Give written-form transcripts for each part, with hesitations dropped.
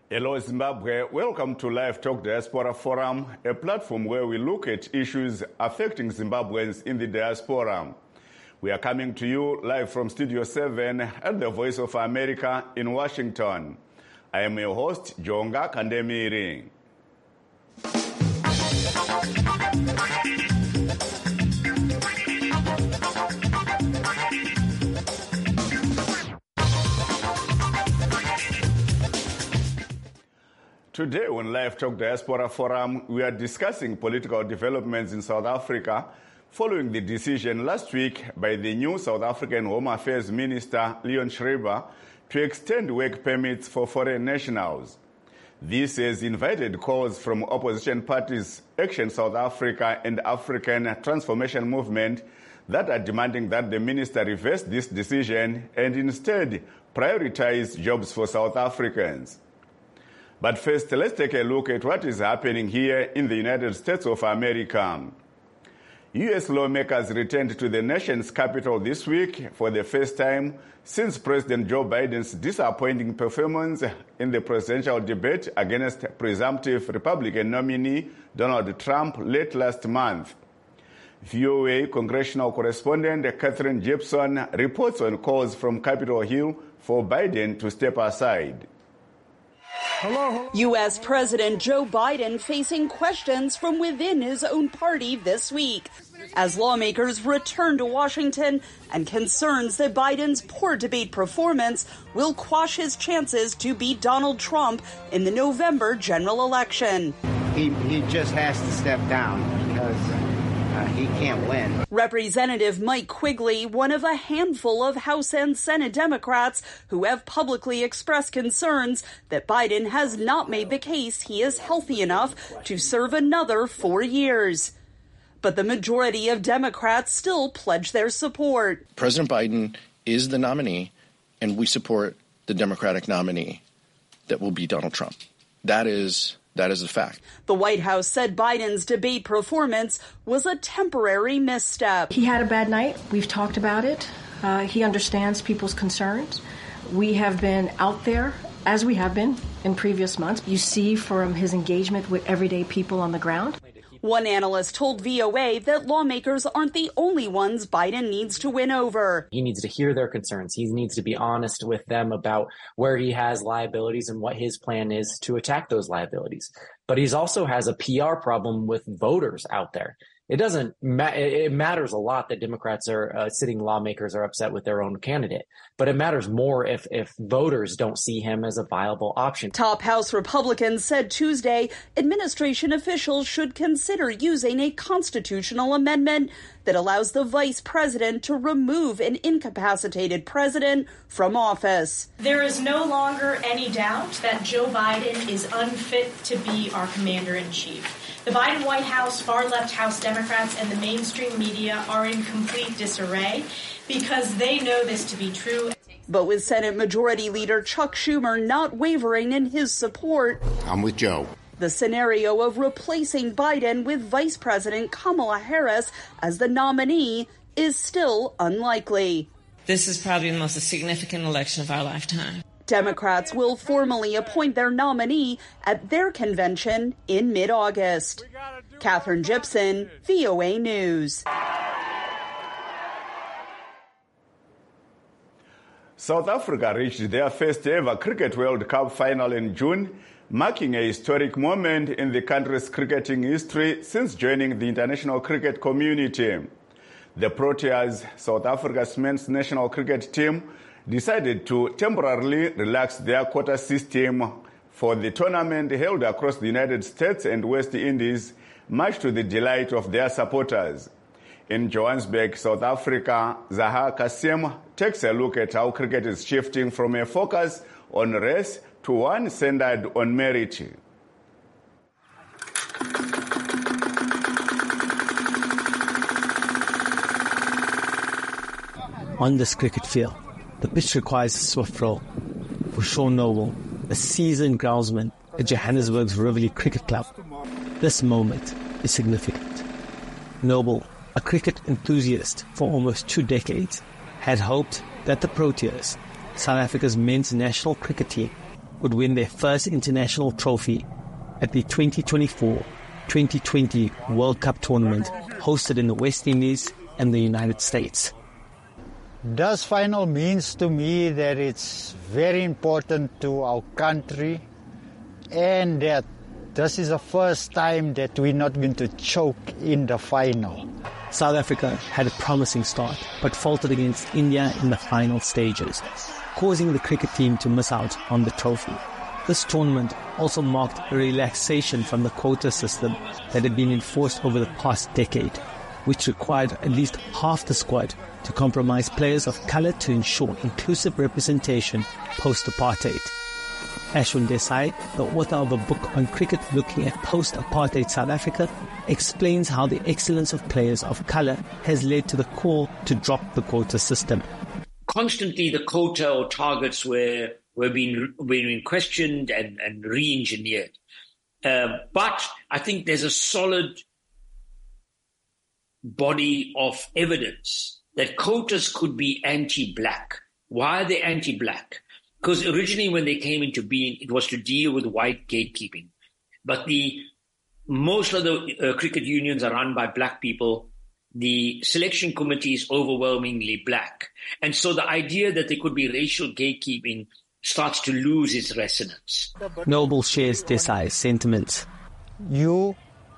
Hello Zimbabwe, welcome to Live Talk Diaspora Forum, a platform where we look at issues affecting Zimbabweans in the diaspora. We are coming to you live from Studio 7 at the Voice of America in Washington. I am your host, Jonga Kandemiri. Today on Live Talk Diaspora Forum, we are discussing political developments in South Africa following the decision last week by the new South African Home Affairs Minister, Leon Schreiber, to extend work permits for foreign nationals. This has invited calls from opposition parties, Action South Africa and African Transformation Movement, that are demanding that the minister reverse this decision and instead prioritize jobs for South Africans. But first, let's take a look at what is happening here in the United States of America. U.S. lawmakers returned to the nation's capital this week for the first time since President Joe Biden's disappointing performance in the presidential debate against presumptive Republican nominee Donald Trump late last month. VOA congressional correspondent Catherine Gibson reports on calls from Capitol Hill for Biden to step aside. U.S. President Joe Biden facing questions from within his own party this week as lawmakers return to Washington and concerns that Biden's poor debate performance will quash his chances to beat Donald Trump in the November general election. He just has to step down because he can't win. Representative Mike Quigley, one of a handful of House and Senate Democrats who have publicly expressed concerns that Biden has not made the case he is healthy enough to serve another 4 years. But the majority of Democrats still pledge their support. President Biden is the nominee, and we support the Democratic nominee that will be Donald Trump. That is a fact. The White House said Biden's debate performance was a temporary misstep. He had a bad night. We've talked about it. He understands people's concerns. We have been out there, as we have been in previous months. You see from his engagement with everyday people on the ground. One analyst told VOA that lawmakers aren't the only ones Biden needs to win over. He needs to hear their concerns. He needs to be honest with them about where he has liabilities and what his plan is to attack those liabilities. But he also has a PR problem with voters out there. It matters a lot that Democrats sitting lawmakers are upset with their own candidate, but it matters more if voters don't see him as a viable option. Top House Republicans said Tuesday administration officials should consider using a constitutional amendment that allows the vice president to remove an incapacitated president from office. There is no longer any doubt that Joe Biden is unfit to be our commander-in-chief. The Biden White House, far-left House Democrats, and the mainstream media are in complete disarray because they know this to be true. But with Senate Majority Leader Chuck Schumer not wavering in his support, I'm with Joe. The scenario of replacing Biden with Vice President Kamala Harris as the nominee is still unlikely. This is probably the most significant election of our lifetime. Democrats will formally appoint their nominee at their convention in mid-August. Catherine Gibson, VOA News. South Africa reached their first ever Cricket World Cup final in June, marking a historic moment in the country's cricketing history since joining the international cricket community. The Proteas, South Africa's men's national cricket team, decided to temporarily relax their quota system for the tournament held across the United States and West Indies, much to the delight of their supporters. In Johannesburg, South Africa, Zaha Kasim takes a look at how cricket is shifting from a focus on race to one centered on merit. On this cricket field, the pitch requires a swift roll. For Sean Noble, a seasoned groundsman at Johannesburg's Rivoli Cricket Club, this moment is significant. Noble, a cricket enthusiast for almost 2 decades, had hoped that the Proteas, South Africa's men's national cricket team, would win their first international trophy at the 2024-2020 World Cup tournament hosted in the West Indies and the United States. This final means to me that it's very important to our country and that this is the first time that we're not going to choke in the final. South Africa had a promising start but faltered against India in the final stages, causing the cricket team to miss out on the trophy. This tournament also marked a relaxation from the quota system that had been enforced over the past decade, which required at least half the squad to compromise players of colour to ensure inclusive representation post-apartheid. Ashwin Desai, the author of a book on cricket looking at post-apartheid South Africa, explains how the excellence of players of colour has led to the call to drop the quota system. Constantly the quota or targets were being questioned and re-engineered. But I think there's a solid body of evidence that quotas could be anti-black. Why are they anti-black? Because originally when they came into being, it was to deal with white gatekeeping. But most of the cricket unions are run by black people. The selection committee is overwhelmingly black. And so the idea that there could be racial gatekeeping starts to lose its resonance. Noble shares Desai's sentiments. You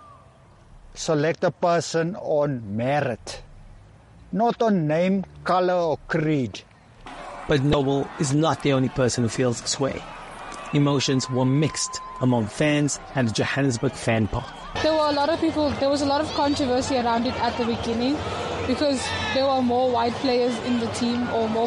select a person on merit, not on name, color or creed. But Noble is not the only person who feels this way. Emotions were mixed among fans and the Johannesburg fan park. There was a lot of controversy around it at the beginning because there were more white players in the team or not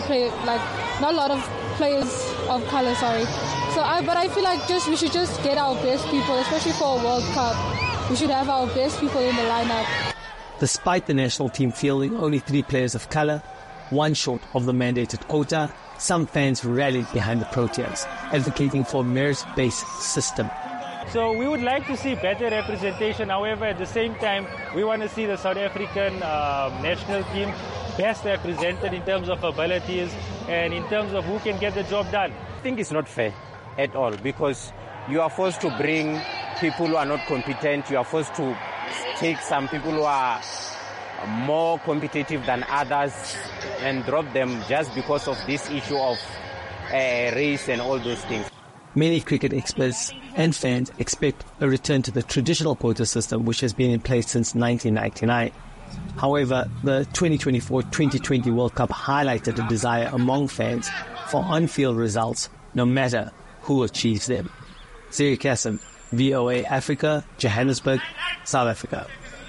a lot of players of color, sorry. But I feel like we should just get our best people, especially for a World Cup. We should have our best people in the lineup. Despite the national team fielding only 3 players of colour, one short of the mandated quota, some fans rallied behind the Proteas, advocating for a merit-based system. So we would like to see better representation. However, at the same time, we want to see the South African national team best represented in terms of abilities and in terms of who can get the job done. I think it's not fair at all because you are forced to bring people who are not competent. You are forced to take some people who are more competitive than others and drop them just because of this issue of race and all those things. Many cricket experts and fans expect a return to the traditional quota system which has been in place since 1999. However, the 2024-2020 World Cup highlighted a desire among fans for on-field results no matter who achieves them. Ziri Kasim, VOA Africa, Johannesburg, South Africa.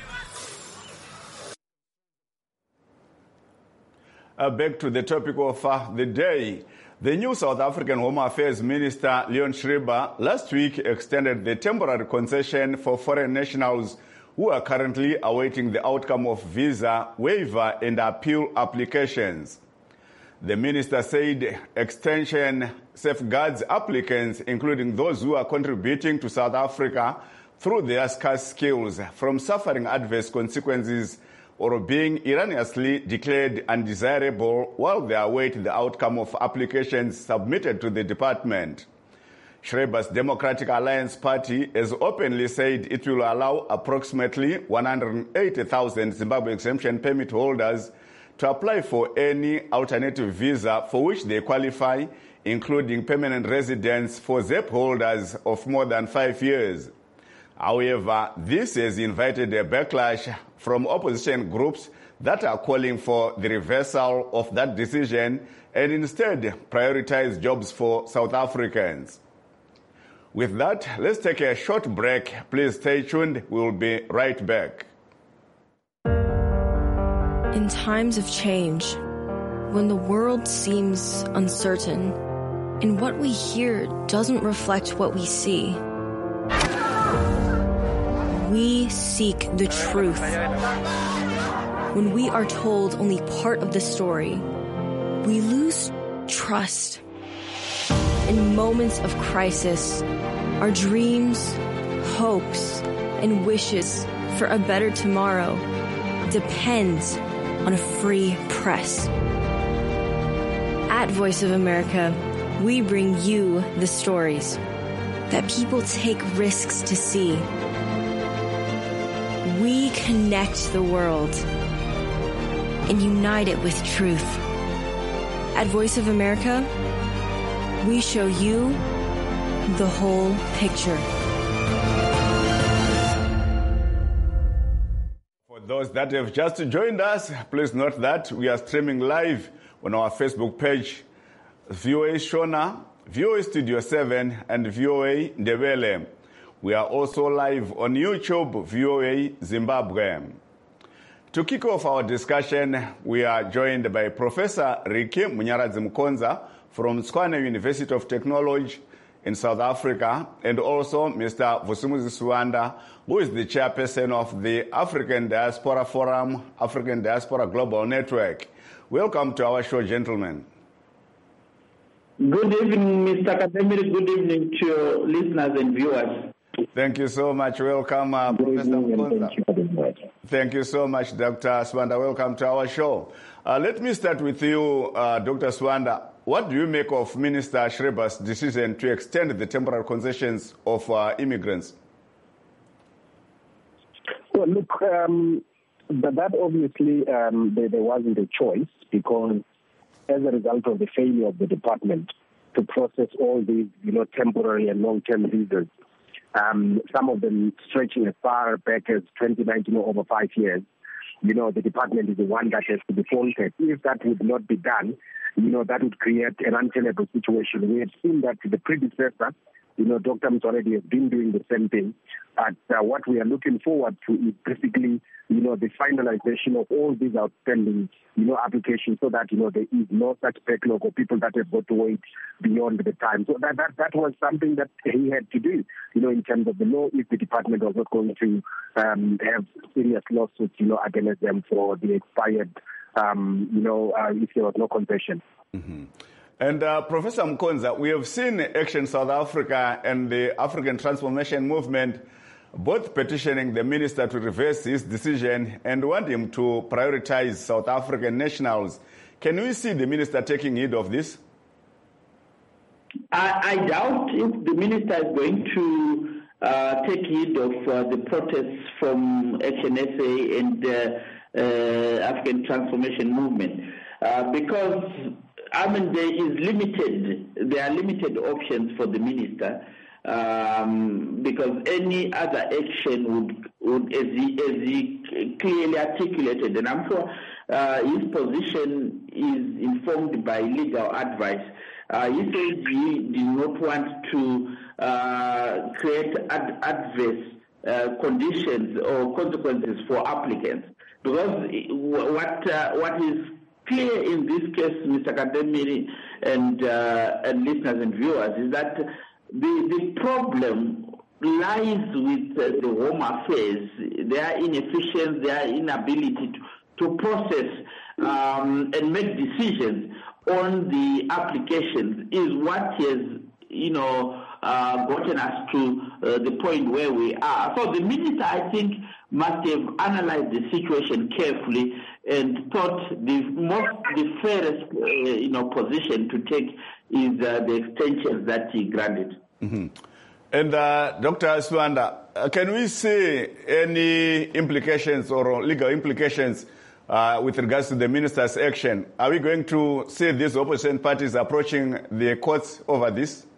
Back to the topic of the day. The new South African Home Affairs Minister, Leon Schreiber, last week extended the temporary concession for foreign nationals who are currently awaiting the outcome of visa, waiver and appeal applications. The minister said extension safeguards applicants, including those who are contributing to South Africa through their scarce skills, from suffering adverse consequences or being erroneously declared undesirable while they await the outcome of applications submitted to the department. Schreiber's Democratic Alliance Party has openly said it will allow approximately 180,000 Zimbabwe exemption permit holders to apply for any alternative visa for which they qualify, including permanent residence for ZEP holders of more than 5 years. However, this has invited a backlash from opposition groups that are calling for the reversal of that decision and instead prioritize jobs for South Africans. With that, let's take a short break. Please stay tuned. We'll be right back. In times of change, when the world seems uncertain and what we hear doesn't reflect what we see, we seek the truth. When we are told only part of the story, we lose trust. In moments of crisis, our dreams, hopes, and wishes for a better tomorrow depends on a free press. At Voice of America, we bring you the stories that people take risks to see. We connect the world and unite it with truth. At Voice of America, we show you the whole picture. For those that have just joined us, please note that we are streaming live on our Facebook page, VOA Shona, VOA Studio 7, and VOA Ndebele. We are also live on YouTube, VOA Zimbabwe. To kick off our discussion, we are joined by Professor Ricky Munyaradzi-Mukonza from Tshwane University of Technology in South Africa, and also Mr. Vusumuzi Suwanda, who is the chairperson of the African Diaspora Forum, African Diaspora Global Network. Welcome to our show, gentlemen. Good evening, Mr. Kademiri. Good evening to your listeners and viewers. Thank you so much. Welcome, Professor Mukonza. Thank you so much, Dr. Suwanda. Welcome to our show. Let me start with you, Dr. Suwanda. What do you make of Minister Schreiber's decision to extend the temporary concessions of immigrants? Well, look, that obviously there wasn't a choice, because as a result of the failure of the department to process all these, temporary and long-term visas, some of them stretching as far back as 2019 or over 5 years, the department is the one that has to be faulted. If that would not be done, that would create an untenable situation. We have seen that the predecessor, Dr. Mtsoaledi has been doing the same thing. But what we are looking forward to is basically, the finalization of all these outstanding, applications, so that, there is no such backlog of people that have got to wait beyond the time. So that was something that he had to do, in terms of the law, if the department was not going to have serious lawsuits, against them for the expired, if there was no concession. Mm-hmm. And Professor Mukonza, we have seen Action South Africa and the African Transformation Movement both petitioning the minister to reverse his decision and want him to prioritize South African nationals. Can we see the minister taking heed of this? I doubt if the minister is going to take heed of the protests from Action SA and African Transformation Movement because there are limited options for the minister. Because any other action would as he clearly articulated, and I'm sure his position is informed by legal advice. He said he did not want to create adverse conditions or consequences for applicants, because what is clear in this case, Mr. Kademiri and listeners and viewers, is that the problem lies with the Home Affairs, their inefficiency, their inability to process and make decisions on the applications is what has, gotten us to the point where we are. So the minister, I think, must have analyzed the situation carefully and thought the fairest, position to take is the extensions that he granted. Mm-hmm. And Dr. Suwanda, can we see any implications or legal implications with regards to the minister's action? Are we going to see these opposition parties approaching the courts over this?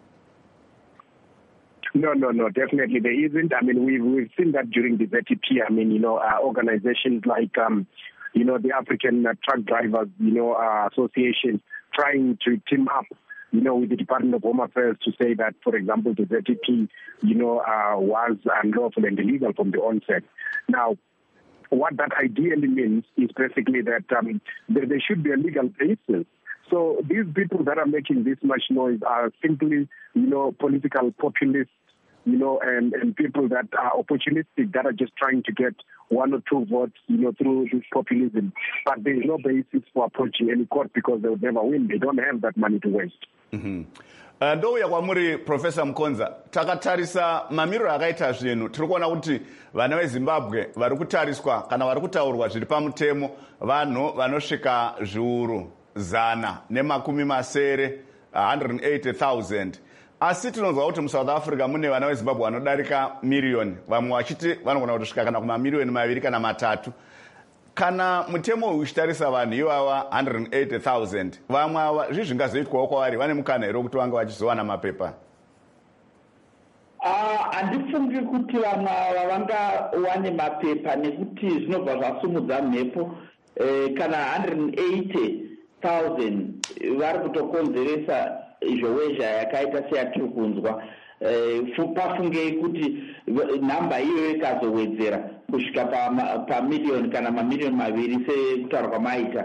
No, definitely there isn't. I mean, we've seen that during the ZTP. I mean, organizations like, the African Truck Drivers, Association, trying to team up, with the Department of Home Affairs to say that, for example, the ZTP, was unlawful and illegal from the onset. Now, what that ideally means is basically that there should be a legal basis. So these people that are making this much noise are simply, political populists, and people that are opportunistic, that are just trying to get one or two votes, through this populism. But there is no basis for approaching any court because they will never win. They don't have that money to waste. Mm-hmm. Ndouya kwamuri Professor Mukonza, takatarisa mamiriro akaita zvinhu tiri kuona kuti vana veZimbabwe vari kutariswa kana vari kutaurwa zviri pamutemo vanhu vanosvika zviuru 100 nemakumi masere 180,000. Asi tinonzwa kuti muSouth Africa mune vana veZimbabwe vanodarika miriyoni, vamwe vachiti vanogona kutosvika kana kumamiliyoni 2 kana 3. Kana mutemo uyu uchitarisa vanhu ivava 180,000, vamwe ava zvingazoitwawo kwavari, vane mukana here kuti vanga vachizowana mapepa? Handifungi kuti vamwe ava vangawane mapepa nekuti zvinobva zvasumudza mhepo. Kana 180,000 vari kutokonzeresa izvowezha yakaita seyatiri kunzwa. Pafungei kuti nhamba iyoyo ikazowedzera kusvika pamiliyoni kana mamiliyoni 2 sekutaura kwamaita,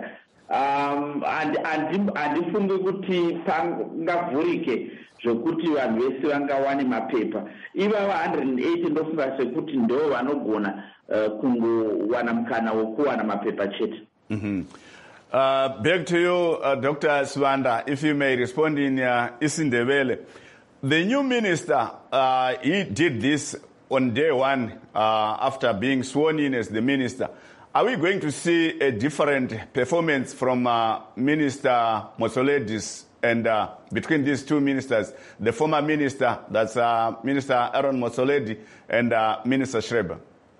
handifungi kuti pangavhurike zvokuti vanhu vese vangawane mapepa. Ivava 180 ndofunga sekuti ndo vanogona kungowana mukana wokuwana mapepa chete. Back to you, Dr. Sibanda, if you may respond in isiNdebele. The new minister, he did this on day one after being sworn in as the minister. Are we going to see a different performance from Minister Motsoaledi and between these two ministers, the former minister, that's Minister Aaron Motsoaledi, and Minister Schreiber?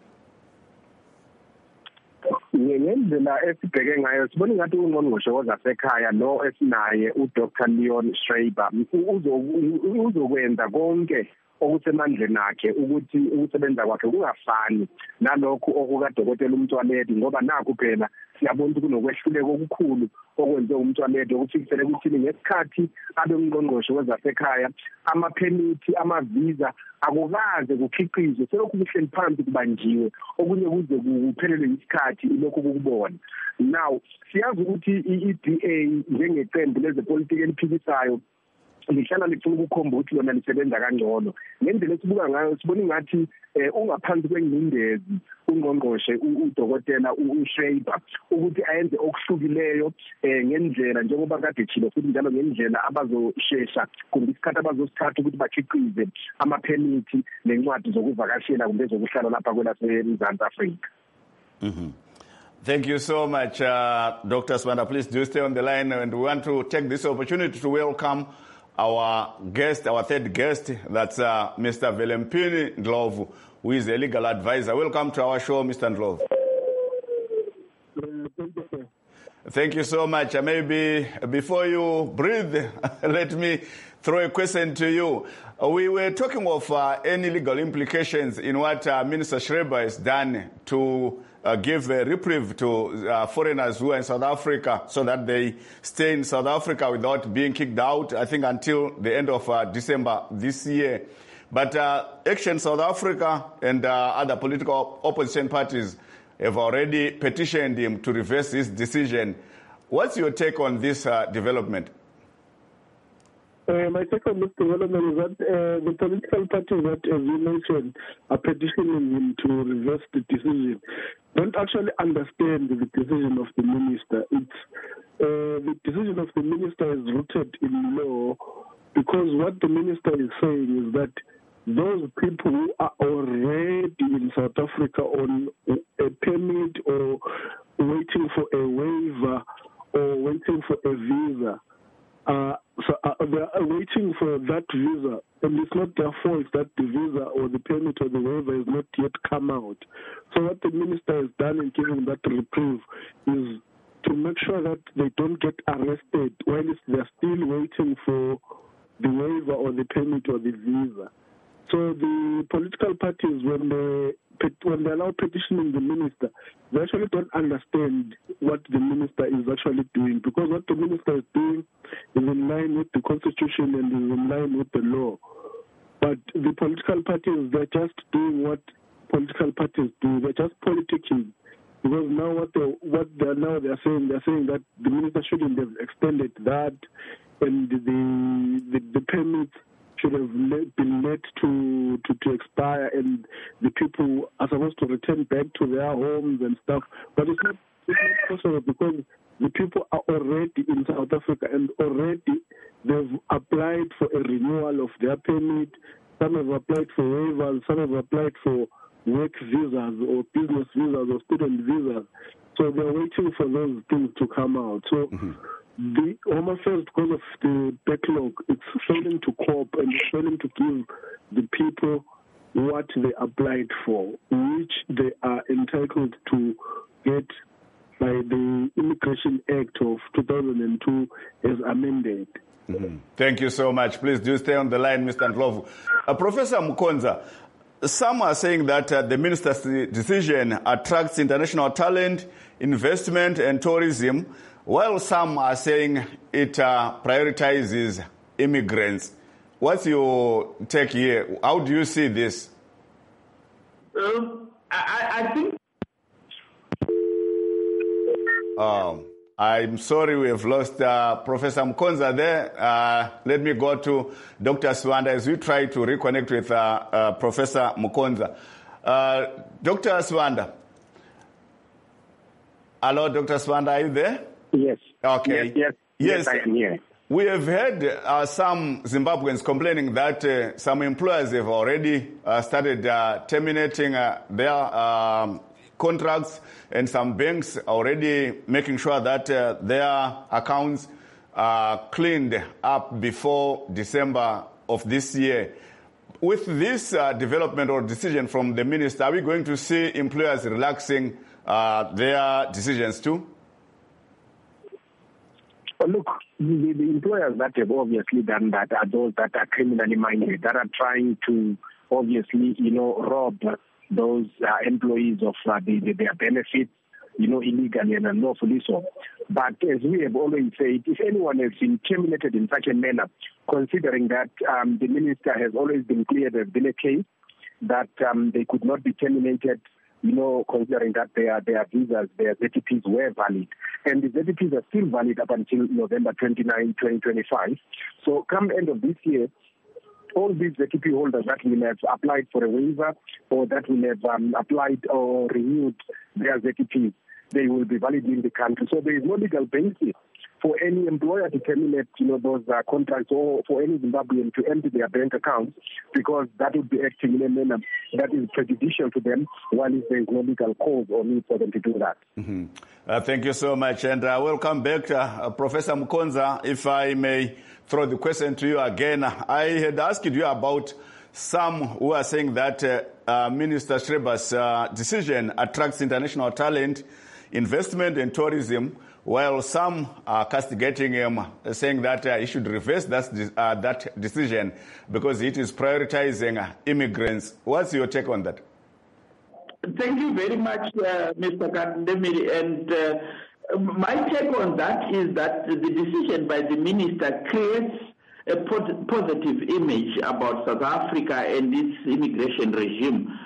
ngendlela esibheke ngayo sibona ngathi ungqongqoshe wasekhaya lo esinaye uDr Leon Schreiber uzokwenza konke okusemandleni akhe ukuthi ukusebenza kwakhe kungafani nalokho okukadokotela uMtsoaledi, ngoba nakho phela siyabona ukuthi kunokwehluleka okukhulu okwenze uMtsoaledi okufikisele ukuthi ngesikhathi abe ungqongqoshe wezasekhaya amaphemithi amavisa akukaze kukhiqizwe, selokhu kuhleli phansi kubanjiwe okunye kuze kuphelele isikhathi lokho kukubona. Now siyazi ukuthi i-EDA njengeqembu lezepolitiki eliphikisayo lihlala lifuna ukukhomba ukuthi lona lisebenza kangcono. Ngendlela esibuka ngayo sibona ingathi ungaphansi kwengcindezi ungqongqoshe udokotela uSchreiber ukuthi ayenze okuhlukileyo ngendlela njengoba kade ethile futhi njalo ngendlela abazoshesha kumbe isikhathi abazosithatha ukuthi bakhiqize amaphemithi nencwadi zokuvakashela kumbe zokuhlala lapha kwelaseMzantsi Afrika. Thank you so much, Dr. Sibanda. Please do stay on the line, and we want to take this opportunity to welcome our guest, our third guest, that's Mr. Velempini Ndlovu, who is a legal advisor. Welcome to our show, Mr. Ndlovu. Thank you so much. Maybe before you breathe, let me throw a question to you. We were talking of any legal implications in what Minister Schreiber has done to give a reprieve to foreigners who are in South Africa so that they stay in South Africa without being kicked out, I think until the end of December this year. But Action South Africa and other political opposition parties have already petitioned him to reverse his decision. What's your take on this development? My take on this development is that the political parties that, as you mentioned, are petitioning him to reverse the decision don't actually understand the decision of the minister. The decision of the minister is rooted in law, because what the minister is saying is that those people who are already in South Africa on a permit or waiting for a waiver or waiting for a visa, they are waiting for that visa, and it's not their fault that the visa or the permit or the waiver has not yet come out. So what the minister has done in giving that reprieve is to make sure that they don't get arrested while they're still waiting for the waiver or the permit or the visa. So the political parties, when they allow petitioning the minister, they actually don't understand what the minister is actually doing, because what the minister is doing is in line with the constitution and is in line with the law. But the political parties, they're just doing what political parties do. They're just politicking. Because now they're saying that the minister shouldn't have extended that, and the permits should have been let to expire, and the people are supposed to return back to their homes and stuff. But it's not possible, because the people are already in South Africa and already they've applied for a renewal of their permit. Some have applied for waivers, some have applied for work visas or business visas or student visas. So they're waiting for those things to come out. So the Home Affairs, because of the backlog, it's failing to cope and it's failing to give the people what they applied for, which they are entitled to get by the Immigration Act of 2002 as amended. Mm-hmm. Thank you so much. Please do stay on the line, Mr. Ndlovu. Professor Mukonza, some are saying that the minister's decision attracts international talent, investment and tourism, while some are saying it prioritizes immigrants. What's your take here? How do you see this? I think... I'm sorry we have lost Professor Mukonza there. Let me go to Dr. Swanda as we try to reconnect with Professor Mukonza. Dr. Swanda. Hello, Dr. Swanda, are you there? Yes. Okay. Yes, I am here. We have heard some Zimbabweans complaining that some employers have already started terminating their contracts, and some banks already making sure that their accounts are cleaned up before December of this year. With this development or decision from the minister, are we going to see employers relaxing their decisions too? Look, the employers that have obviously done that are those that are criminally minded, that are trying to obviously, rob those employees of their benefits, illegally and unlawfully so. But as we have always said, if anyone has been terminated in such a manner, considering that the minister has always been clear there's been a case that they could not be terminated, considering that their visas, their ZTPs were valid. And the ZTPs are still valid up until November 29, 2025. So come end of this year, all these ZTP holders that will have applied for a waiver or that will have applied or renewed their ZTPs, they will be valid in the country. So there is no legal basis for any employer to terminate, those contracts, or for any Zimbabwean to empty their bank accounts, because that would be acting in a manner that is prejudicial to them, while there is no legal cause or need for them to do that. Mm-hmm. Thank you so much. And welcome back, Professor Mukonza. If I may throw the question to you again, I had asked you about some who are saying that Minister Schreiber's decision attracts international talent, investment and tourism, while some are castigating him, saying that he should reverse that decision because it is prioritizing immigrants. What's your take on that? Thank you very much, Mr. Kandemiri. And my take on that is that the decision by the minister creates a positive image about South Africa and its immigration regime.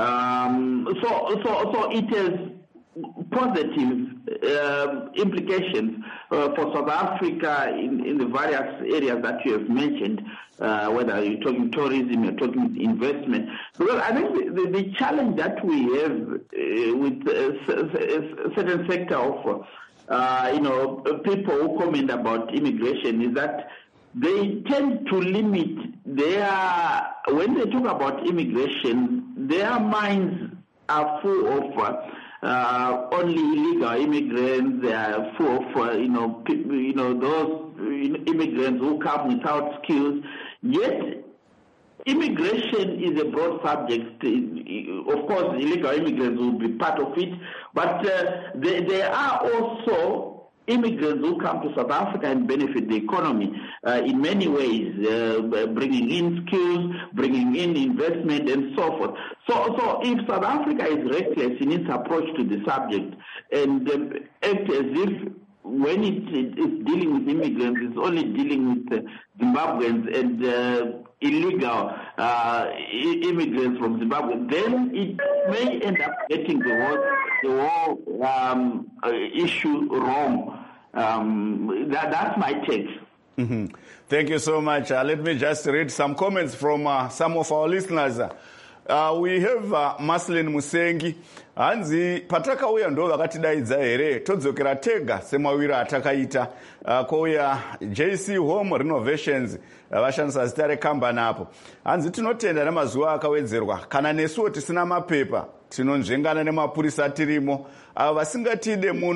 So it has positive implications for South Africa in the various areas that you have mentioned, whether you're talking tourism, you're talking investment. Because I think the challenge that we have with a certain sector of people who comment about immigration is that they tend to limit when they talk about immigration, their minds are full of only illegal immigrants. They are full of those immigrants who come without skills. Yet immigration is a broad subject. Of course, illegal immigrants will be part of it, but there are also immigrants who come to South Africa and benefit the economy in many ways, bringing in skills, bringing in investment, and so forth. So if South Africa is reckless in its approach to the subject and act as if when it is dealing with immigrants, it's only dealing with Zimbabweans and illegal immigrants from Zimbabwe, then it may end up getting the whole issue wrong. That's my take. Mm-hmm. Thank you so much. Let me just read some comments from some of our listeners. We have Maslin Musengi. Hanzi patakauya ndo vakatidaidza here todzokera tega semawira atakaita kouya JC Home Renovations vashandisa zita rekambani apo. Hanzi tinotenda nemazuva akawedzerwa kana nesuwo tisina mapepa tinonzvengana nemapurisa tirimo avo vasingatide muno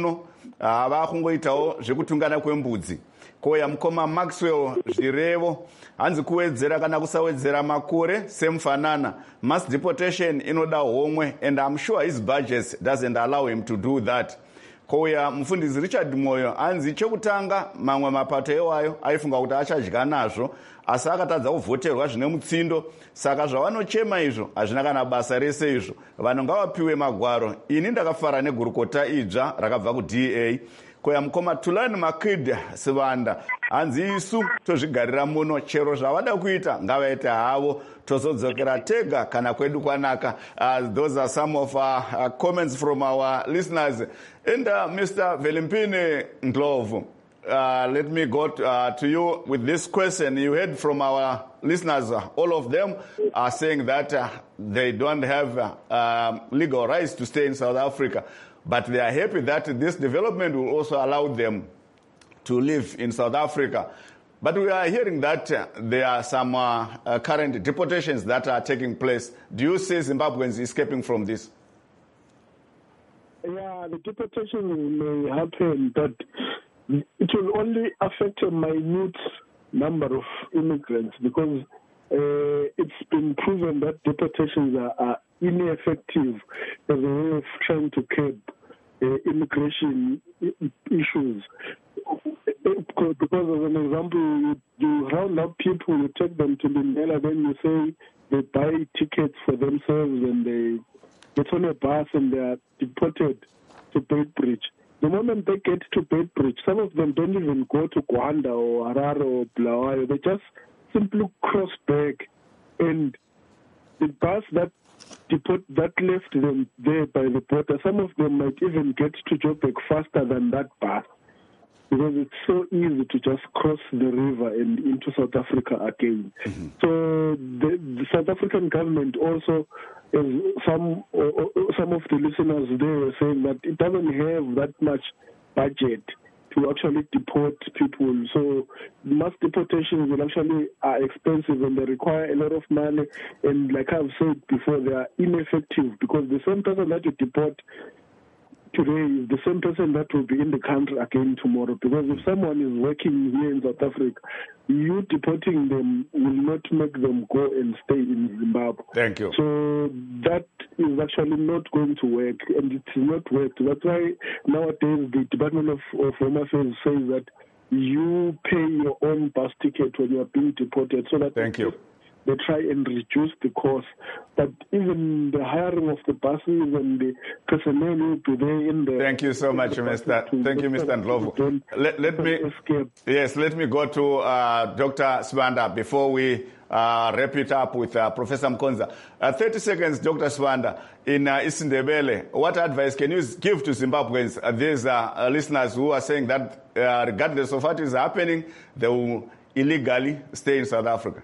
vakungoitawo zvekutungana kwembudzi. Koya mukoma Maxwell Zvirevo hanzi kuwedzera kana kusawedzera makore semfanana. Mass deportation inoda homwe, and I'm sure his budget doesn't allow him to do that. Koya mufundisi Richard Moyo hanzi chekutanga mamwe mapato ewayo aifunga kuti achadya nazvo, asi akatadza kuvhoterwa zvine mutsindo, saka zvavanochema izvo hazvina kana basa rese izvo. Vanhu ngavapiwe magwaro. Ini ndakafara negurukota idzva rakabva kuDA. Koya mukoma Tulani Makid Sivanda hanzi isu tozvigarira muno, chero zvavada kuita ngavaite havo, tozodzokera tega kana kwedu kwanaka. Those are some of our comments from our listeners. And Mr. Velimpini Ndlovu, let me go to you with this question. You heard from our listeners, all of them are saying that they don't have legal rights to stay in South Africa, but they are happy that this development will also allow them to live in South Africa. But we are hearing that there are some current deportations that are taking place. Do you see Zimbabweans escaping from this? Yeah, the deportation may happen, but it will only affect a minute number of immigrants because it's been proven that deportations are ineffective as a way of trying to curb immigration issues. Because as an example, you round up people, you take them to Lindela, then you say they buy tickets for themselves and they get on a bus and they are deported to Beitbridge. The moment they get to Beitbridge, some of them don't even go to Gwanda or Harare or Bulawayo. They just simply cross back, and the bus that left them there by the border, some of them might even get to Joburg faster than that bus, because it's so easy to just cross the river and into South Africa again. Mm-hmm. So the South African government also, some of the listeners there were saying that it doesn't have that much budget to actually deport people. So mass deportations will actually are expensive and they require a lot of money. And like I've said before, they are ineffective because the same person that you deport today is the same person that will be in the country again tomorrow. Because if someone is working here in South Africa, you deporting them will not make them go and stay in Zimbabwe. Thank you. So that is actually not going to work, and it's not worked. That's why nowadays the Department of Home Affairs says that you pay your own bus ticket when you are being deported, so that Thank you. They try and reduce the cost. But even the hiring of the buses and the personnel will be there in the... Thank you so much, Mr. Thank you, Mr. Ndlovu. Let me go to Dr. Sibanda before we wrap it up with Professor Mkonza. 30 seconds, Dr. Sibanda. In Isindebele, what advice can you give to Zimbabweans? These listeners who are saying that regardless of what is happening, they will illegally stay in South Africa.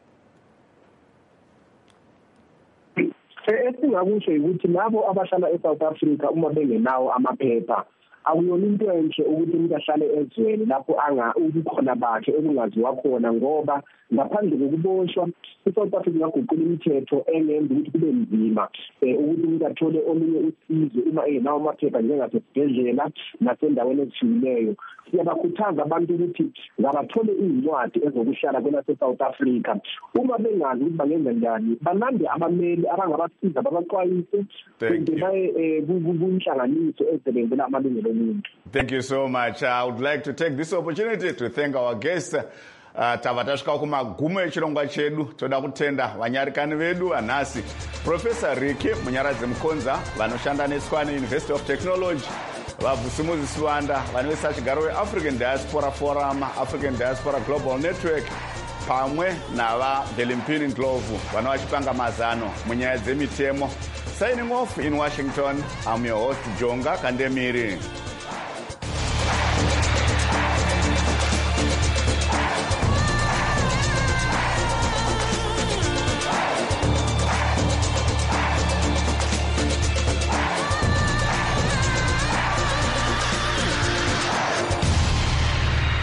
Esingakusho ukuthi labo abahlala eSouth Africa uma bengenawo amaphepha akuyona into enhle ukuthi umuntu ahlale ezweni lapho ubukhona bakhe okungaziwa khona, ngoba ngaphandle kokuboshwa iSouth Africa ingaguqula imithetho engenza ukuthi kube nzima ukuthi umuntu athole olunye usizo uma engenawo amaphepha njengasesibhedlela nasendaweni ezithile. Siyabakhuthaza abantu ukuthi ngabathole incwadi ezokuhlala kwelaseSouth Africa. Uma bengazi ukuthi bangenza njani, banande abameli abangabasiza babaxwayise bende baye kunhlanganiso ezisebenzela amalungelo omuntu. Thank you so much. I would like to take this opportunity to thank our guests. Tavatashika kumagumo echirongwa chedu, toda kutenda vanyarikani vedu anasi Professor Riki Munyaradzi Mkonza vanoshanda neTshwane University of Technology, Vabvusimuzi Sibanda vanoisa chigaro weAfrican Diaspora Forum, African Diaspora Global Network, pamwe nava Velimpini Ndlovu vanovachipanga mazano munyaya dzemitemo. Signing off in Washington, I'm your host Jonga Kandemiri.